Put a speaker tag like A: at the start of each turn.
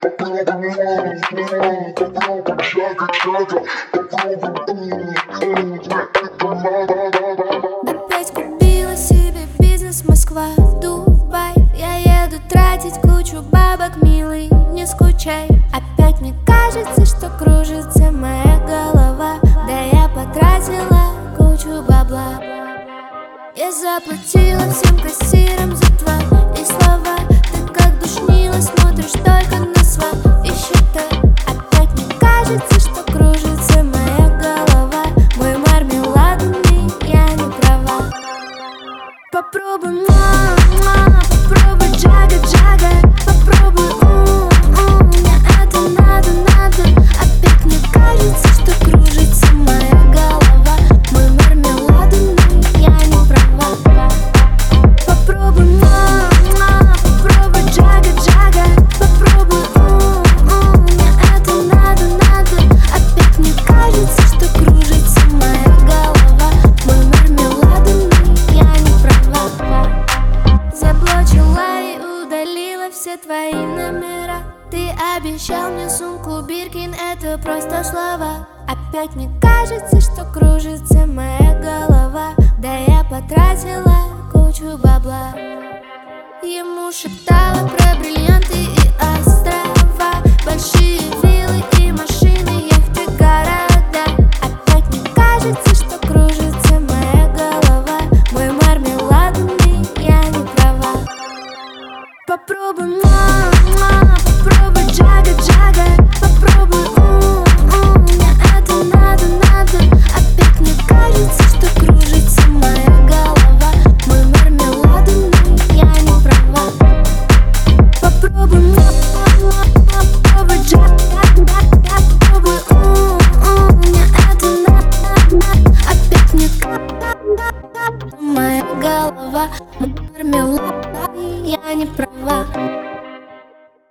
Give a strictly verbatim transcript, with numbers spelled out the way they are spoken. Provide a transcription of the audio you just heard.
A: Опять купила себе бизнес Москва, Дубай. Я еду тратить кучу бабок, милый, не скучай. Опять мне кажется, что кружится моя голова. Да я потратила кучу бабла. Я заплатила всем кассирам за твои слова. Ты как душнила, смотришь только на свои счета. Опять мне кажется, что кружится моя голова. Мой мармеладный, я не права. Попробуй, мама, попробуй джага-джага. Попробуй, у-у, мне это надо, надо. Опять мне кажется, что кружится моя голова. Мой мармеладный, я не права. Попробуй, мама, попробуй джага-джага. Попробуй, у-у, мне это надо, надо. Опять мне кажется, что кружится моя голова. Мой мармеладный, я не права. Заблочила и удалила все твои номера. Ты обещал мне сумку Биркин, это просто слова. Опять мне кажется, что кружится моя голова. Да я потратила кучу бабла. Ему шептала про бриллианты и острова, большие виллы и машины, яхты, города. Опять мне кажется, что кружится моя голова. Мой мармеладный, я не права. Попробуй, мама, попробуй джага-джага. Попробуй, у-у, мне это надо, надо. Опять мне кажется, что кружится моя голова. Мой мармеладный, я не права. Попробуй, мама, попробуй джага-джага. Попробуй, у-у, мне это надо, надо. Опять мне кажется, моя голова. Мой мармеладный, я не права.